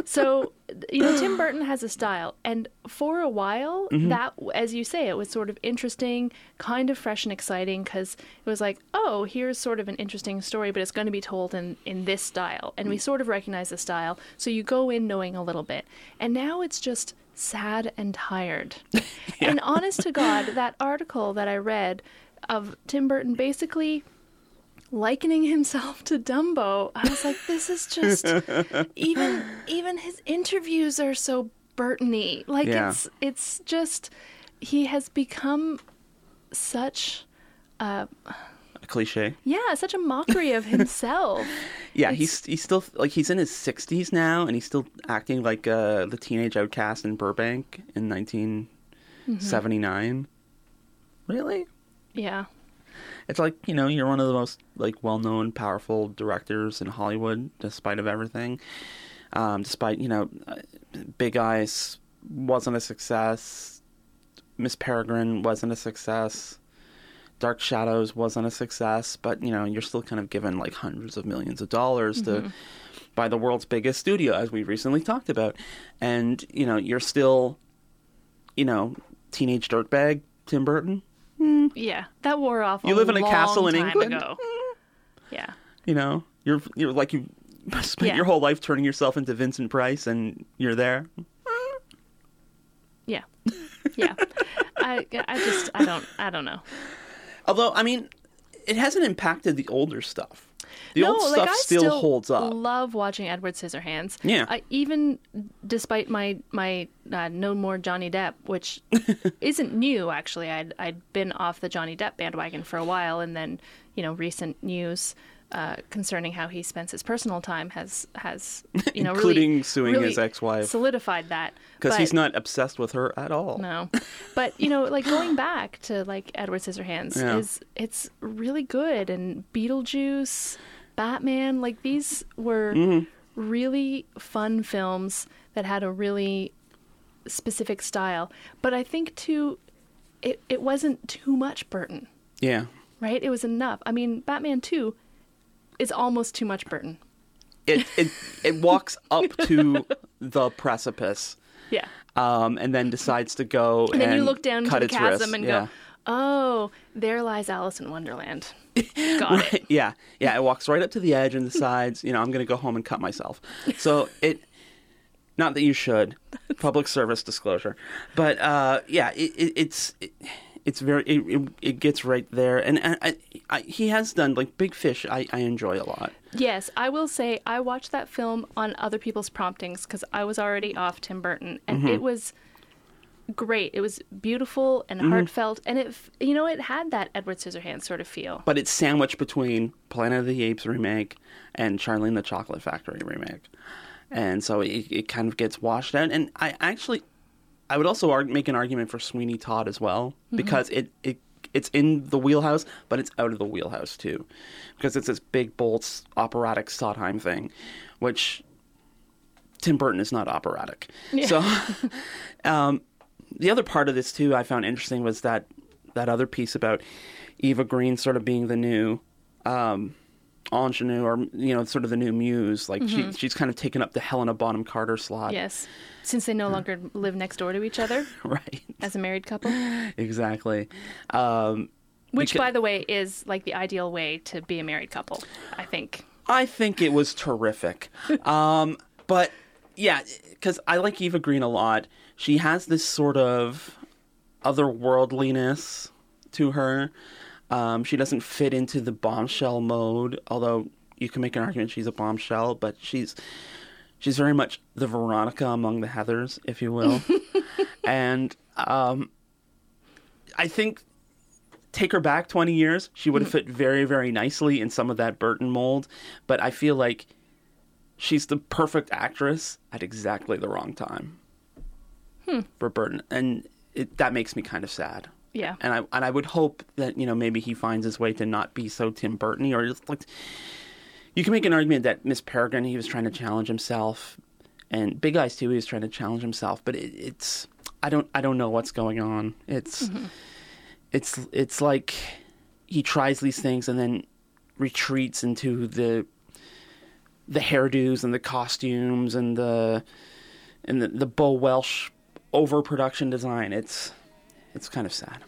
So, you know, Tim Burton has a style. And for a while, Mm-hmm. that, as you say, it was sort of interesting, kind of fresh and exciting, because it was like, oh, here's sort of an interesting story, but it's going to be told in, in this style. And we sort of recognize the style. So you go in knowing a little bit. And now it's just sad and tired. Yeah. And honest to God, that article that I read of Tim Burton basically likening himself to Dumbo, I was like, this is just even even his interviews are so Burton-y. Like Yeah. it's it's just he has become such A cliche. yeah, such a mockery of himself. Yeah, It's- he's he's still like he's in his sixties now, and he's still acting like uh, the teenage outcast in Burbank in nineteen seventy-nine. Really? Yeah. It's like, you know, you're one of the most like well-known, powerful directors in Hollywood, despite of everything. Um, despite, you know, uh, Big Eyes wasn't a success. Miss Peregrine wasn't a success. Dark Shadows wasn't a success. But, you know, you're still kind of given like hundreds of millions of dollars to by the world's biggest studio, as we recently talked about. And, you know, you're still, you know, teenage dirtbag Tim Burton. Yeah. That wore off You a live in a long castle in time England? ago. Yeah. You know, you're you're like you spent Yeah. your whole life turning yourself into Vincent Price, and you're there. Yeah. Yeah. I I just I don't I don't know. Although, I mean, it hasn't impacted the older stuff. The no, old like stuff I still, holds up. Love watching Edward Scissorhands. Yeah. I, even despite my my uh, No More Johnny Depp, which isn't new actually. I'd I'd been off the Johnny Depp bandwagon for a while, and then you know recent news uh, concerning how he spends his personal time has has you know Including really, suing really his ex-wife. solidified that Because But- he's not obsessed with her at all. No, but you know, like going back to like Edward Scissorhands Yeah. is it's really good, and Beetlejuice, Batman, like these were Mm-hmm. really fun films that had a really specific style. But I think too, it it wasn't too much Burton, Yeah. right? It was enough. I mean, Batman two is almost too much Burton. It it it walks up to the precipice, Yeah. um, and then decides to go And and then you look down cut to the its chasm wrist. and yeah. go, oh, there lies Alice in Wonderland. Got it. Yeah, yeah, it walks right up to the edge and decides, you know, I'm going to go home and cut myself. So it, not that you should, public service disclosure, but uh, yeah, it, it, it's it, it's very it, it, it gets right there, and, and I, I, he has done like Big Fish. I, I enjoy a lot. Yes, I will say I watched that film on other people's promptings because I was already off Tim Burton, and Mm-hmm. it was great. It was beautiful and Mm-hmm. heartfelt, and it, f- you know, it had that Edward Scissorhands sort of feel. But it's sandwiched between Planet of the Apes remake and Charlie and the Chocolate Factory remake, and so it, it kind of gets washed out. And I actually, I would also argue, make an argument for Sweeney Todd as well, because it, it it's in the wheelhouse, but it's out of the wheelhouse too, because it's this big, bold, operatic Sondheim thing, which Tim Burton is not operatic. So, um, the other part of this too I found interesting was that that other piece about Eva Green sort of being the new um, ingenue, or you know, sort of the new muse. Like she she's kind of taken up the Helena Bonham Carter slot. Yes, since they no longer live next door to each other Right. as a married couple. Exactly. Um, Which, Beca- by the way, is like the ideal way to be a married couple, I think. I think it was terrific. Um, but yeah, because I like Eva Green a lot. She has this sort of otherworldliness to her. Um, she doesn't fit into the bombshell mode, although you can make an argument she's a bombshell, but she's she's very much the Veronica among the Heathers, if you will. And um, I think take her back twenty years, she would have fit very, very nicely in some of that Burton mold. But I feel like she's the perfect actress at exactly the wrong time for Burton. And it, that makes me kind of sad. Yeah. And I and I would hope that, you know, maybe he finds his way to not be so Tim Burton-y, or just like, you can make an argument that Miss Peregrine, he was trying to challenge himself, and Big Eyes too, he was trying to challenge himself. But it, it's I don't I don't know what's going on. It's Mm-hmm. it's it's like he tries these things and then retreats into the the hairdos and the costumes and the and the, the Bo Welsh overproduction design. It's it's kind of sad.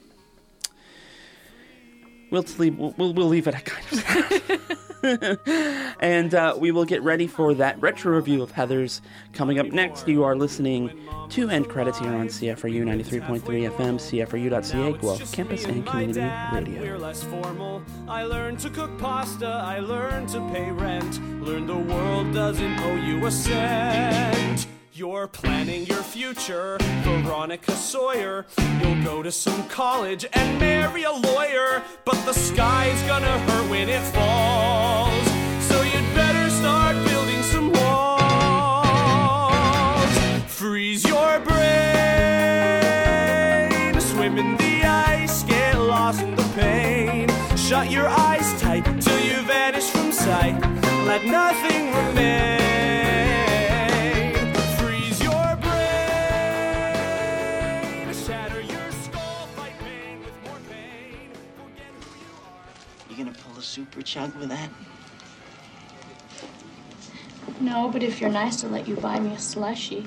We'll leave, we'll, we'll leave it at kind of sad. And uh, we will get ready for that retro review of Heathers coming up next. You are listening to End Credits here on C F R U ninety-three point three F M, C F R U dot C A, Guelph Campus and Community Radio. We're less formal. I learned to cook pasta. I learned to pay rent. Learned the world doesn't owe you a cent. You're planning your future, Veronica Sawyer. You'll go to some college and marry a lawyer, but the sky's gonna hurt when it falls. So you'd better start building some walls. Freeze your brain, swim in the ice, get lost in the pain. Shut your eyes tight till you vanish from sight. Let nothing remain. Super chug with that? No, but if you're nice, I'll let you buy me a slushie.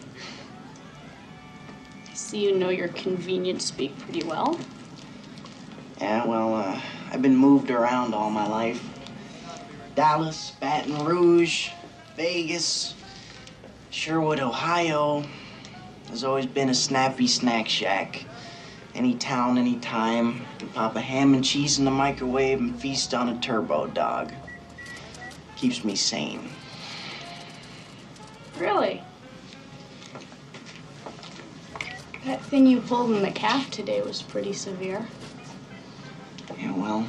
I see you know your convenience speak pretty well. Yeah, well, uh, I've been moved around all my life. Dallas, Baton Rouge, Vegas, Sherwood, Ohio. There's always been a snappy snack shack. Any town, any time. Can pop a ham and cheese in the microwave and feast on a turbo dog. Keeps me sane. Really? That thing you pulled in the calf today was pretty severe. Yeah, well,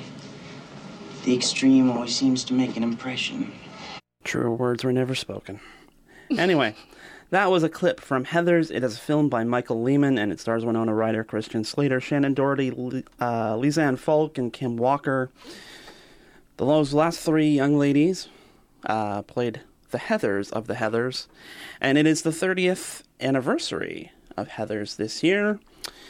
the extreme always seems to make an impression. Truer words were never spoken. Anyway. That was a clip from Heathers. It is filmed by Michael Lehman, and it stars Winona Ryder, Christian Slater, Shannon Doherty, uh, Lizanne Falk, and Kim Walker. Those last three young ladies uh, played the Heathers of the Heathers, and it is the thirtieth anniversary of Heathers this year.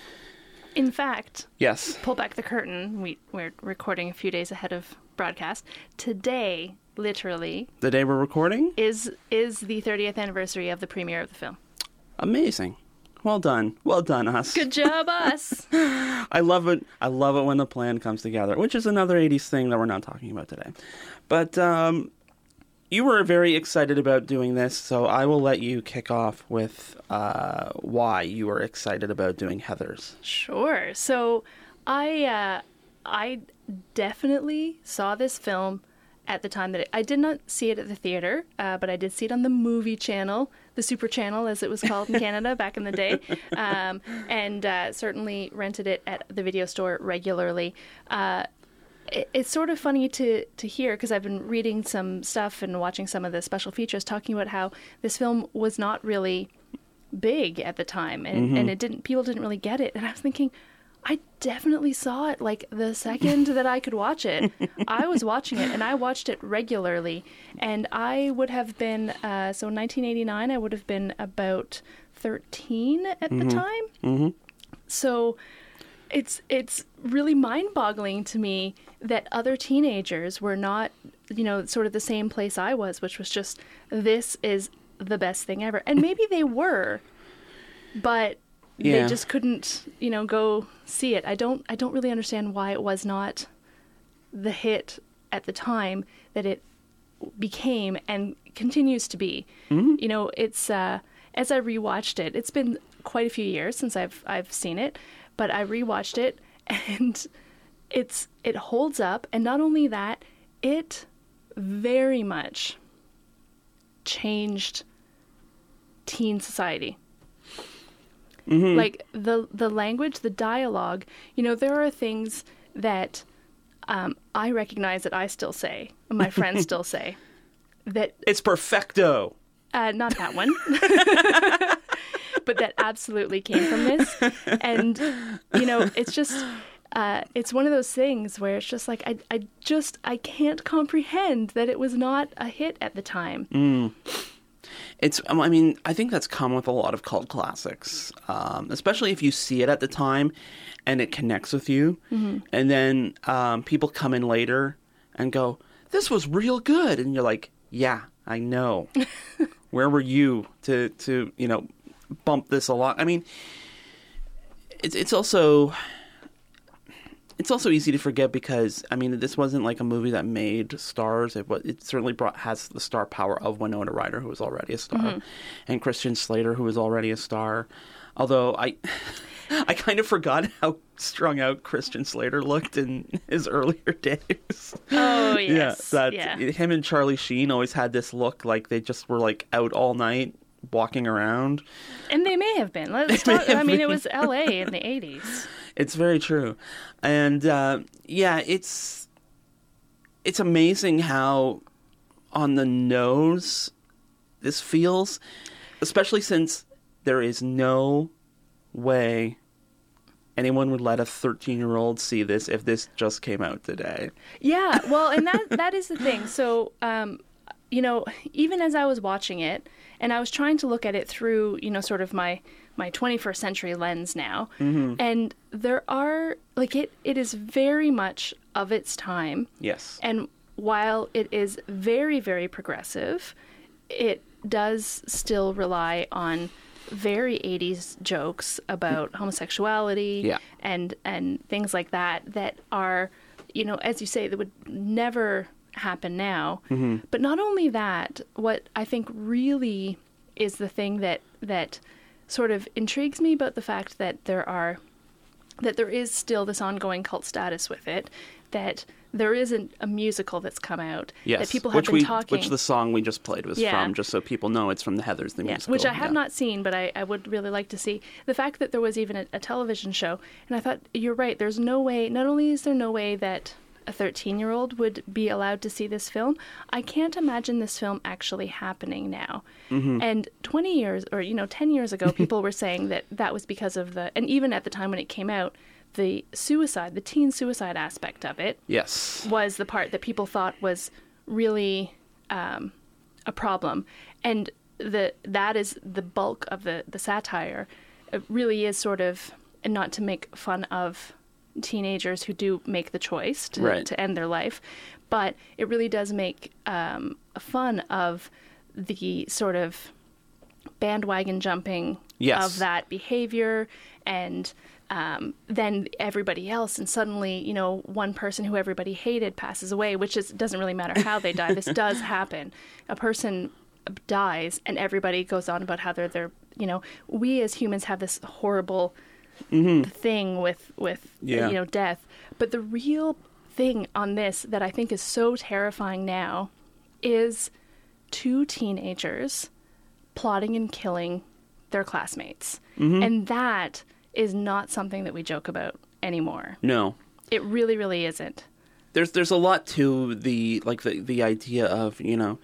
In fact, yes. Pull back the curtain. We, we're recording a few days ahead of broadcast. Today, literally, the day we're recording is is the thirtieth anniversary of the premiere of the film. Amazing. Well done. Well done, us. Good job, us. I love it. I love it when the plan comes together, which is another eighties thing that we're not talking about today. But um, you were very excited about doing this, so I will let you kick off with uh, why you were excited about doing Heathers. Sure. So I uh, I definitely saw this film at the time that it, I did not see it at the theater, uh, but I did see it on the movie channel, the Super Channel, as it was called in Canada back in the day, um, and uh, certainly rented it at the video store regularly. Uh, it, it's sort of funny to, to hear, because I've been reading some stuff and watching some of the special features talking about how this film was not really big at the time, and, mm-hmm. and it didn't people didn't really get it. And I was thinking, I definitely saw it like the second that I could watch it. I was watching it, and I watched it regularly. And I would have been, uh, so in nineteen eighty-nine, I would have been about thirteen at mm-hmm. the time. Mm-hmm. So it's it's really mind-boggling to me that other teenagers were not, you know, sort of the same place I was, which was just, this is the best thing ever. And maybe they were, but yeah. they just couldn't, you know, go see it. I don't I don't really understand why it was not the hit at the time that it became and continues to be. Mm-hmm. You know, it's uh, as I rewatched it, it's been quite a few years since I've I've seen it, but I rewatched it, and it's it holds up. And not only that, it very much changed teen society. Mm-hmm. Like the the language, the dialogue, you know, there are things that um, I recognize that I still say, my friends still say. That it's perfecto. Uh, not that one. But that absolutely came from this. And, you know, it's just, uh, it's one of those things where it's just like, I, I just, I can't comprehend that it was not a hit at the time. Mm. It's, I mean, I think that's come with a lot of cult classics, um, especially if you see it at the time and it connects with you. Mm-hmm. And then um, people come in later and go, this was real good. And you're like, yeah, I know. Where were you to, to, you know, bump this along? I mean, it's it's also it's also easy to forget because, I mean, this wasn't like a movie that made stars. It was, it certainly brought has the star power of Winona Ryder, who was already a star, mm-hmm. and Christian Slater, who was already a star. Although I I kind of forgot how strung out Christian Slater looked in his earlier days. Oh, yes. Yeah, that yeah. him and Charlie Sheen always had this look like they just were like out all night walking around. And they may have been. Let's talk, I mean, it was L A in the eighties. It's very true. And uh, yeah, it's it's amazing how on the nose this feels, especially since there is no way anyone would let a thirteen-year-old see this if this just came out today. Yeah, well, and that that is the thing. So, um, you know, even as I was watching it, and I was trying to look at it through, you know, sort of my, my twenty-first century lens now, mm-hmm. and there are, like, it, it is very much of its time. Yes. And while it is very, very progressive, it does still rely on very eighties jokes about homosexuality yeah. and and things like that that are, you know, as you say, that would never happen now. Mm-hmm. But not only that, what I think really is the thing that that sort of intrigues me about the fact that there are that there is still this ongoing cult status with it, that there isn't a musical that's come out yes. that people have which been we, talking. Which the song we just played was yeah. from, just so people know it's from the Heathers, the yeah. musical. Which I have yeah. not seen, but I, I would really like to see. The fact that there was even a, a television show, and I thought, you're right, there's no way, not only is there no way that a thirteen-year-old would be allowed to see this film, I can't imagine this film actually happening now. Mm-hmm. And twenty years, or, you know, ten years ago, people were saying that that was because of the, and even at the time when it came out, the suicide, the teen suicide aspect of it, yes, was the part that people thought was really um, a problem, and the that is the bulk of the the satire. It really is sort of, and not to make fun of teenagers who do make the choice to, right. to end their life, but it really does make um, fun of the sort of bandwagon jumping yes. of that behavior, and Um, then everybody else, and suddenly, you know, one person who everybody hated passes away, which is doesn't really matter how they die. This does happen. A person dies, and everybody goes on about how they're, they're you know, we as humans have this horrible mm-hmm. thing with, with yeah. you know, death. But the real thing on this that I think is so terrifying now is two teenagers plotting and killing their classmates. Mm-hmm. And that is not something that we joke about anymore. No. It really, really isn't. There's there's a lot to the, like, the, the idea of, you know,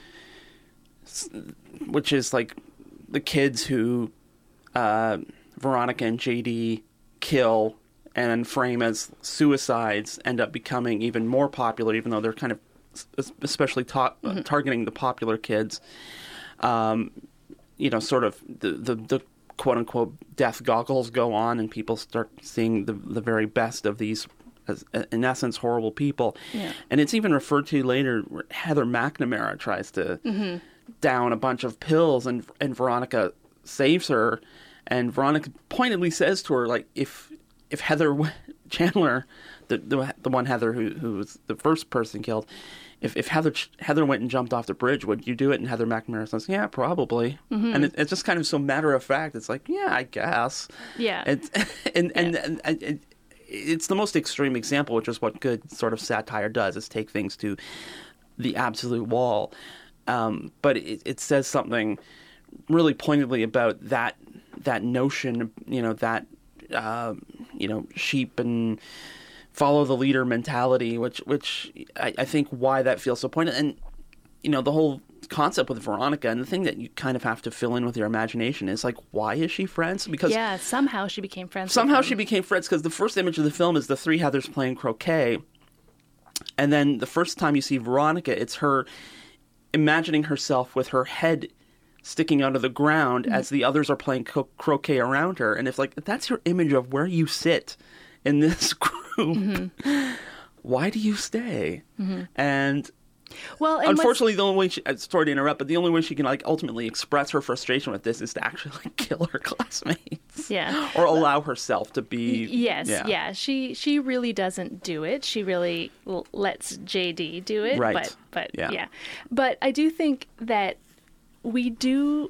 which is, like, the kids who uh, Veronica and J D kill and frame as suicides end up becoming even more popular, even though they're kind of especially ta- mm-hmm. targeting the popular kids. Um, you know, sort of the, the, the quote-unquote death goggles go on, and people start seeing the the very best of these, as, in essence, horrible people. Yeah. And it's even referred to later where Heather McNamara tries to mm-hmm. down a bunch of pills, and and Veronica saves her, and Veronica pointedly says to her, like, if if Heather Chandler, the the, the one Heather who who was the first person killed, If if Heather Heather went and jumped off the bridge, would you do it? And Heather McNamara says, "Yeah, probably." Mm-hmm. And it, it's just kind of so matter of fact. It's like, yeah, I guess. Yeah. It's, and and, yeah. and, and it, it's the most extreme example, which is what good sort of satire does: is take things to the absolute wall. Um, but it, it says something really pointedly about that that notion, you know, that uh, you know, sheep and follow the leader mentality, which which I, I think why that feels so pointed. And, you know, the whole concept with Veronica, and the thing that you kind of have to fill in with your imagination is, like, why is she friends? Because yeah, somehow she became friends Somehow with she became friends, because the first image of the film is the three Heathers playing croquet. And then the first time you see Veronica, it's her imagining herself with her head sticking out of the ground mm-hmm. as the others are playing co- croquet around her. And if, like, that's your image of where you sit in this group, mm-hmm. why do you stay? Mm-hmm. And Well, and what's- Unfortunately, the only way she, uh, sorry to interrupt, but the only way she can like ultimately express her frustration with this is to actually like kill her classmates. Yeah. Or allow herself to be. Yes, yeah. yeah. She she really doesn't do it. She really l- lets J D do it. Right. But but Yeah. yeah. But I do think that we do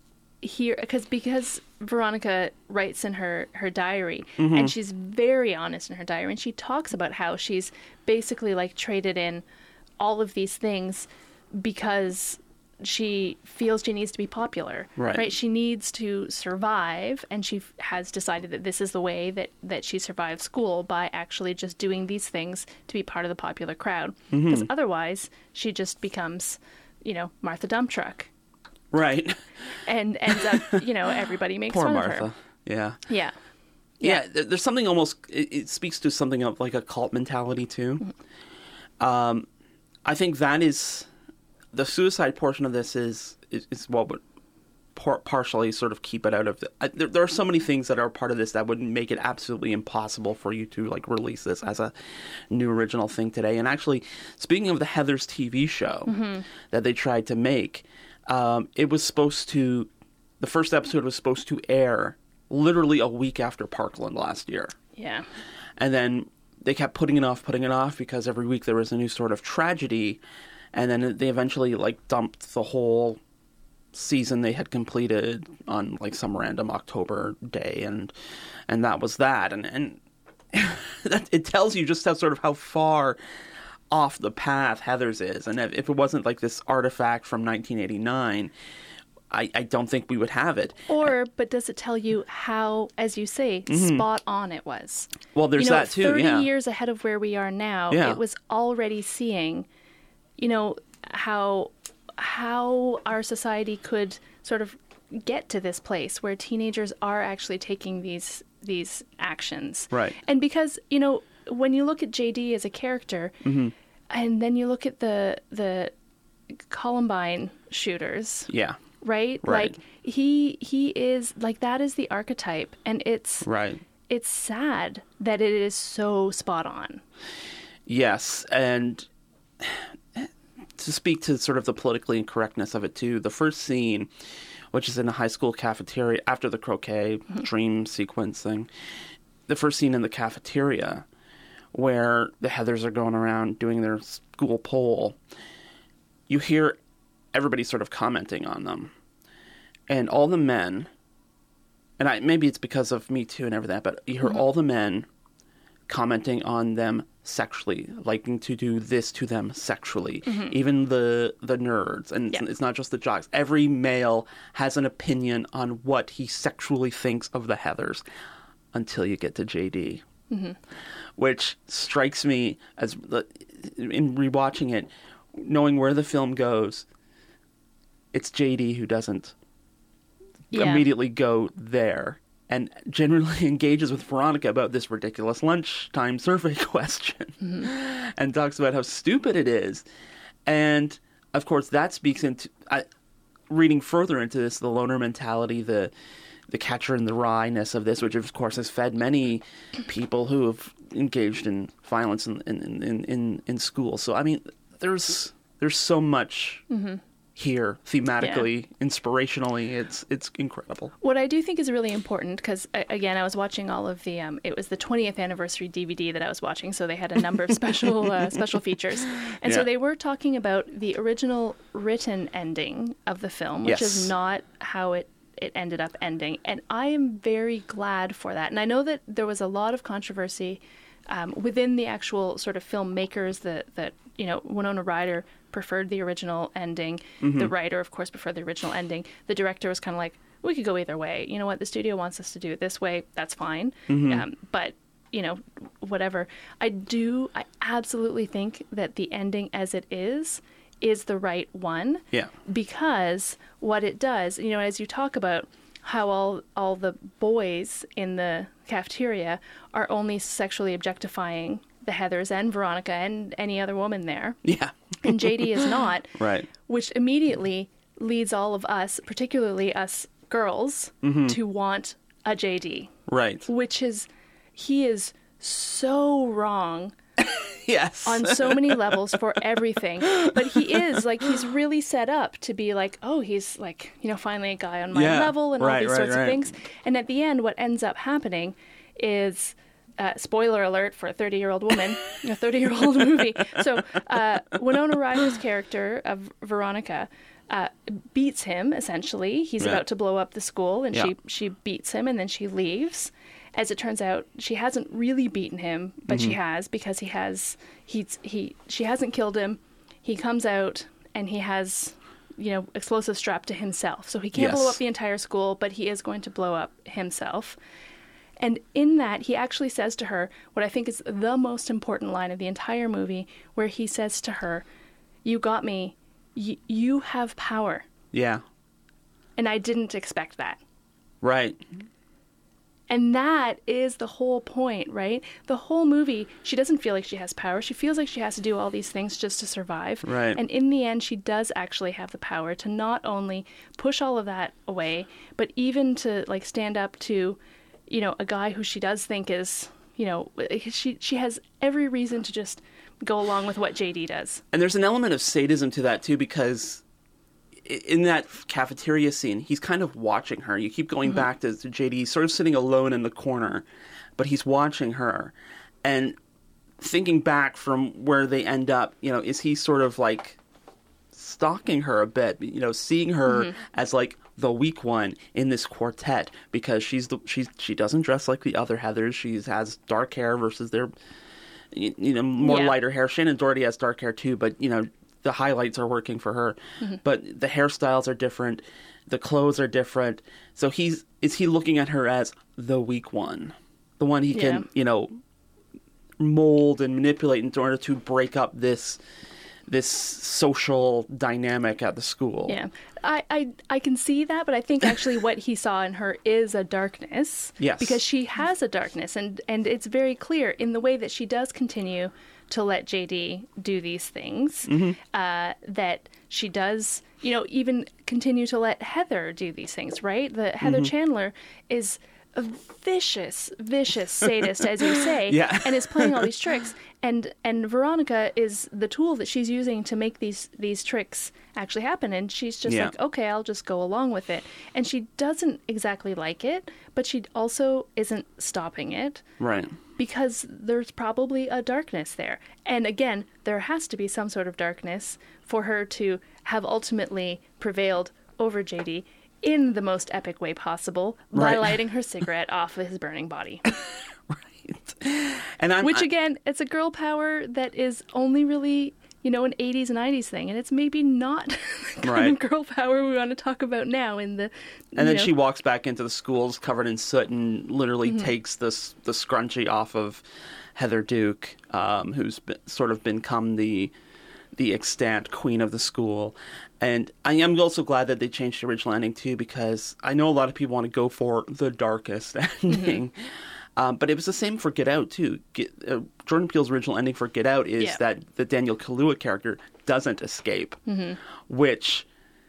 hear because because Veronica writes in her her diary, Mm-hmm. and she's very honest in her diary, and she talks about how she's basically like traded in all of these things because she feels she needs to be popular, Right. She needs to survive, and she f- has decided that this is the way that, that she survives school, by actually just doing these things to be part of the popular crowd. Mm-hmm. Because otherwise, she just becomes, you know, Martha Dump Truck, Right. and ends up, you know, everybody makes Poor fun of Martha. her. Yeah. Yeah. Yeah, there- there's something almost, it, it speaks to something of like a cult mentality too. Mm-hmm. Um, I think that is, the suicide portion of this is, is, is what would par- partially sort of keep it out of the, I, there, there are so many things that are part of this that would make it absolutely impossible for you to like release this as a new original thing today. And actually, speaking of the Heathers T V show Mm-hmm. that they tried to make, um, it was supposed to, the first episode was supposed to air literally a week after Parkland last year. Yeah. And then they kept putting it off, putting it off, because every week there was a new sort of tragedy. And then they eventually, like, dumped the whole season they had completed on, like, some random October day. And and that was that. And, and that, it tells you just how sort of how far off the path Heathers is. And if, if it wasn't, like, this artifact from nineteen eighty-nine... I, I don't think we would have it. Or, but does it tell you how, as you say, spot on it was? Well, there's you know, that too, thirty yeah. years ahead of where we are now, Yeah. it was already seeing, you know, how how our society could sort of get to this place where teenagers are actually taking these these actions. Right. And because, you know, when you look at J D as a character, Mm-hmm. and then you look at the the Columbine shooters, Yeah. right? Right. Like he he is like that is the archetype, and it's Right. it's sad that it is so spot on. Yes, and to speak to sort of the politically incorrectness of it too, the first scene, which is in a high school cafeteria after the croquet dream sequence thing, the first scene in the cafeteria where the Heathers are going around doing their school poll, you hear everybody sort of commenting on them. And all the men, and I, maybe it's because of Me Too and everything, but you hear all the men commenting on them sexually, liking to do this to them sexually. Even the the nerds, and it's, Yeah. it's not just the jocks. Every male has an opinion on what he sexually thinks of the Heathers, until you get to J D, which strikes me as, in rewatching it, knowing where the film goes, it's J D who doesn't Yeah. immediately go there and generally engages with Veronica about this ridiculous lunchtime survey question and talks about how stupid it is. And, of course, that speaks into... I, reading further into this, the loner mentality, the the catcher in the rye-ness of this, which, of course, has fed many people who have engaged in violence in in, in, in, in school. So, I mean, there's there's so much... here thematically, inspirationally, it's it's incredible. What I do think is really important, because again, I was watching all of the. Um, it was the twentieth anniversary D V D that I was watching, so they had a number of special uh, special features, and so Yeah. they were talking about the original written ending of the film, which Yes. is not how it it ended up ending, and I am very glad for that. And I know that there was a lot of controversy um, within the actual sort of filmmakers that that you know Winona Ryder preferred the original ending. The writer, of course, preferred the original ending. The director was kind of like, we could go either way. You know what? The studio wants us to do it this way. That's fine. Um, but, you know, whatever. I do, I absolutely think that the ending as it is, is the right one. Yeah. Because what it does, you know, as you talk about how all, all the boys in the cafeteria are only sexually objectifying the Heathers and Veronica and any other woman there. Yeah. And J D is not. Right. Which immediately leads all of us, particularly us girls, to want a J D. Right. Which is, he is so wrong Yes. on so many levels for everything. But he is, like, he's really set up to be like, oh, he's, like, you know, finally a guy on my Yeah, level and all right, these right, sorts right. of things. And at the end, what ends up happening is... Uh, spoiler alert for a thirty-year-old woman, a thirty-year-old movie. So uh, Winona Ryder's character of Veronica uh, beats him, essentially. He's Yeah. about to blow up the school, and Yeah. she, she beats him, and then she leaves. As it turns out, she hasn't really beaten him, but Mm-hmm. she has, because he has, he's, he, she hasn't killed him. He comes out, and he has, you know, explosives strapped to himself. So he can't Yes. blow up the entire school, but he is going to blow up himself. And in that, he actually says to her what I think is the most important line of the entire movie, where he says to her, "You got me. Y- you have power." Yeah. And I didn't expect that. Right. And that is the whole point, right? The whole movie, she doesn't feel like she has power. She feels like she has to do all these things just to survive. Right. And in the end, she does actually have the power to not only push all of that away, but even to, like, stand up to, you know, a guy who she does think is, you know, she she has every reason to just go along with what J D does. And there's an element of sadism to that, too, because i- in that cafeteria scene, he's kind of watching her. You keep going back to, to J D, he's sort of sitting alone in the corner, but he's watching her. And thinking back from where they end up, you know, is he sort of like stalking her a bit, you know, seeing her as like the weak one in this quartet, because she's the she's she doesn't dress like the other Heathers. She has dark hair versus their you, you know more Yeah. lighter hair. Shannon Doherty has dark hair too, but you know the highlights are working for her. But the hairstyles are different, the clothes are different. So he's is he looking at her as the weak one, the one he can Yeah. you know mold and manipulate in order to break up this this social dynamic at the school. Yeah, I, I I can see that, but I think actually what he saw in her is a darkness. Yes. Because she has a darkness, and, and it's very clear in the way that she does continue to let J D do these things, uh, that she does, you know, even continue to let Heather do these things, right? The Heather Chandler is a vicious, vicious sadist, as you say, Yeah. and is playing all these tricks. And and Veronica is the tool that she's using to make these these tricks actually happen. And she's just Yeah. like, okay, I'll just go along with it. And she doesn't exactly like it, but she also isn't stopping it, Right. because there's probably a darkness there. And again, there has to be some sort of darkness for her to have ultimately prevailed over J D in the most epic way possible by Right. lighting her cigarette off of his burning body. And I'm Which I- again, it's a girl power that is only really, you know, an eighties and nineties thing, and it's maybe not the kind Right. of girl power we want to talk about now in the. And then you know, she walks back into the schools covered in soot and literally Mm-hmm. takes this the scrunchie off of Heather Duke, um, who's been, sort of become the the extant queen of the school. And I am also glad that they changed the original ending too, because I know a lot of people want to go for the darkest ending. Mm-hmm. Um, but it was the same for Get Out too. Get, uh, Jordan Peele's original ending for Get Out is Yeah. that the Daniel Kaluuya character doesn't escape, Mm-hmm. which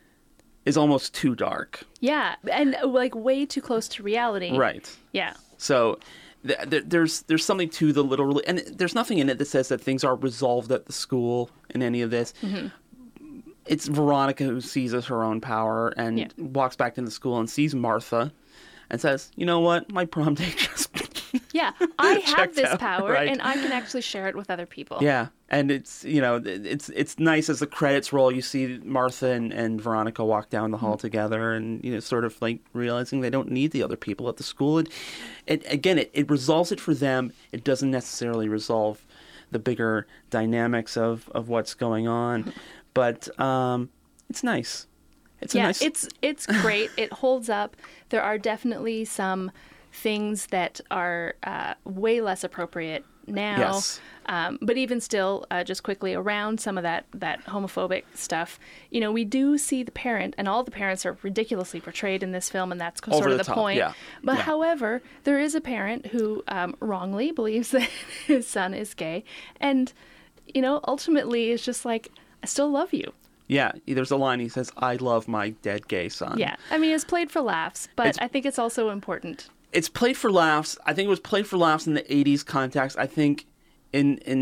is almost too dark. Yeah, and uh, like way too close to reality. Right. Yeah. So th- th- there's there's something to the literal, and there's nothing in it that says that things are resolved at the school in any of this. Mm-hmm. It's Veronica who seizes her own power and Yeah. walks back into the school and sees Martha and says, "You know what? My prom date just Yeah, I have Checked this out, power, right. and I can actually share it with other people. yeah." And it's you know it's it's nice as the credits roll. You see Martha and, and Veronica walk down the hall together, and you know sort of like realizing they don't need the other people at the school. And it, again, it, it resolves it for them. It doesn't necessarily resolve the bigger dynamics of, of what's going on, but um, it's nice. It's a yeah, nice. it's it's great. It holds up. There are definitely some things that are uh, way less appropriate now. Yes. Um, but even still, uh, just quickly around some of that that homophobic stuff, you know, we do see the parent, and all the parents are ridiculously portrayed in this film, and that's Over sort of the the top, point. yeah. But Yeah. however, there is a parent who um, wrongly believes that his son is gay, and you know, ultimately is just like, I still love you. yeah, there's a line he says, "I love my dead gay son." Yeah, I mean, it's played for laughs, but It's- I think it's also important. It's played for laughs. I think it was played for laughs in the eighties context. I think in in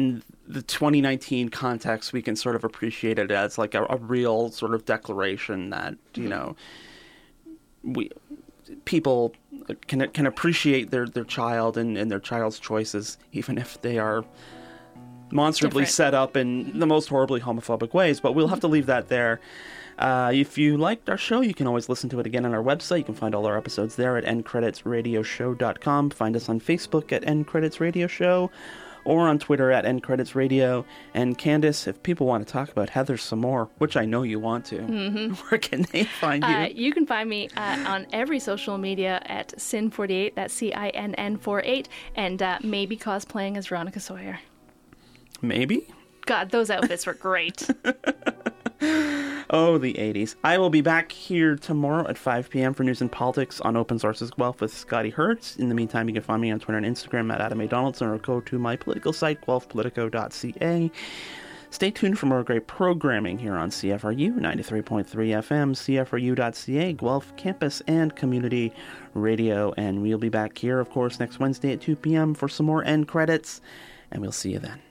the twenty nineteen context, we can sort of appreciate it as like a, a real sort of declaration that, you know, we people can can appreciate their, their child and, and their child's choices, even if they are monstrously Different. set up in the most horribly homophobic ways. But we'll have to leave that there. Uh, if you liked our show, you can always listen to it again on our website. You can find all our episodes there at end credits radio show dot com. Find us on Facebook at End Credits Radio Show, or on Twitter at End Credits Radio. And Candace, if people want to talk about Heather some more, which I know you want to, mm-hmm. where can they find you? Uh, you can find me uh, on every social media at Cinn forty-eight, that's C I N N forty-eight, and uh, maybe cosplaying as Veronica Sawyer. Maybe? God, those outfits were great. Oh, the eighties. I will be back here tomorrow at five p.m. for news and politics on Open Sources Guelph with Scotty Hertz. In the meantime, you can find me on Twitter and Instagram at Adam A. Donaldson, or go to my political site, guelph politico dot c a. Stay tuned for more great programming here on C F R U ninety-three point three F M, C F R U dot C A, Guelph Campus and Community Radio. And we'll be back here, of course, next Wednesday at two p.m. for some more end credits, and we'll see you then.